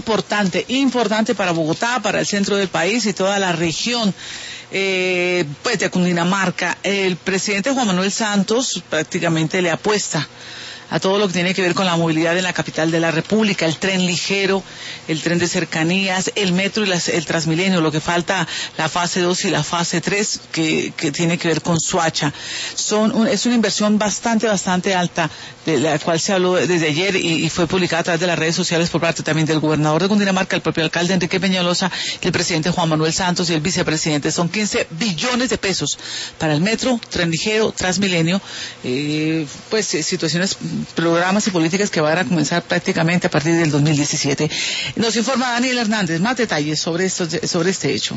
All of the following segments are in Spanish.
importante para Bogotá, para el centro del país y toda la región pues de Cundinamarca. El presidente Juan Manuel Santos prácticamente le apuesta a todo lo que tiene que ver con la movilidad en la capital de la República, el tren ligero, el tren de cercanías, el metro y el Transmilenio, lo que falta la fase 2 y la fase 3 que tiene que ver con Soacha. Es una inversión bastante alta, de la cual se habló desde ayer y fue publicada a través de las redes sociales por parte también del gobernador de Cundinamarca, el propio alcalde Enrique Peñalosa, el presidente Juan Manuel Santos y el vicepresidente. Son 15 billones de pesos para el metro, tren ligero, Transmilenio, pues situaciones, programas y políticas que van a comenzar prácticamente a partir del 2017. Nos informa Daniel Hernández más detalles sobre este hecho.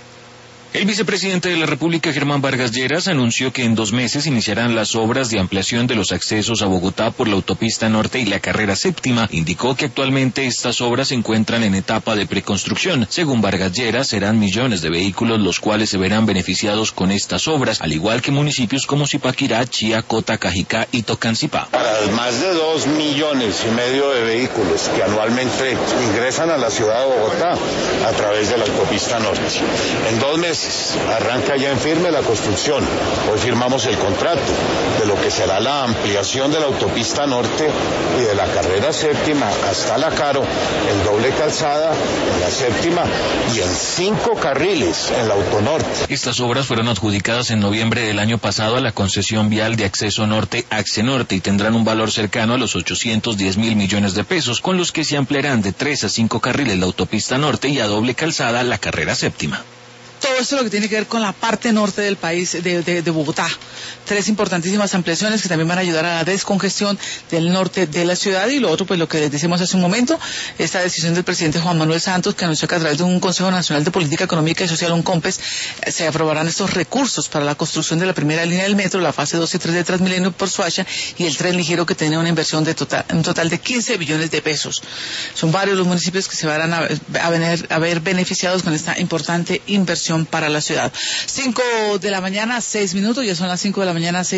El vicepresidente de la República, Germán Vargas Lleras, anunció que en 2 meses iniciarán las obras de ampliación de los accesos a Bogotá por la autopista norte y la carrera séptima. Indicó que actualmente estas obras se encuentran en etapa de preconstrucción. Según Vargas Lleras, serán millones de vehículos los cuales se verán beneficiados con estas obras, al igual que municipios como Zipaquirá, Chía, Cota, Cajicá y Tocancipá. Para más de 2,5 millones de vehículos que anualmente ingresan a la ciudad de Bogotá a través de la autopista norte. En 2 meses arranca ya en firme la construcción. Hoy firmamos el contrato de lo que será la ampliación de la autopista norte y de la carrera séptima hasta La Caro, el doble calzada en la séptima y en 5 carriles en la autonorte. Estas obras fueron adjudicadas en noviembre del año pasado a la concesión vial de acceso norte, Accenorte, y tendrán un valor cercano a los 810.000 millones de pesos, con los que se ampliarán de 3 a 5 carriles la autopista norte y a doble calzada la carrera séptima. Todo esto lo que tiene que ver con la parte norte del país, de Bogotá. 3 importantísimas ampliaciones que también van a ayudar a la descongestión del norte de la ciudad. Y lo otro, pues lo que les decimos hace un momento, esta decisión del presidente Juan Manuel Santos, que anunció que a través de un Consejo Nacional de Política Económica y Social, un COMPES, se aprobarán estos recursos para la construcción de la primera línea del metro, la fase 2 y 3 de Transmilenio por Soacha y el tren ligero, que tiene una inversión un total de 15 billones de pesos. Son varios los municipios que se van a ver beneficiados con esta importante inversión para la ciudad. 5 de la mañana, 6 minutos, ya son las 5 de la mañana, 6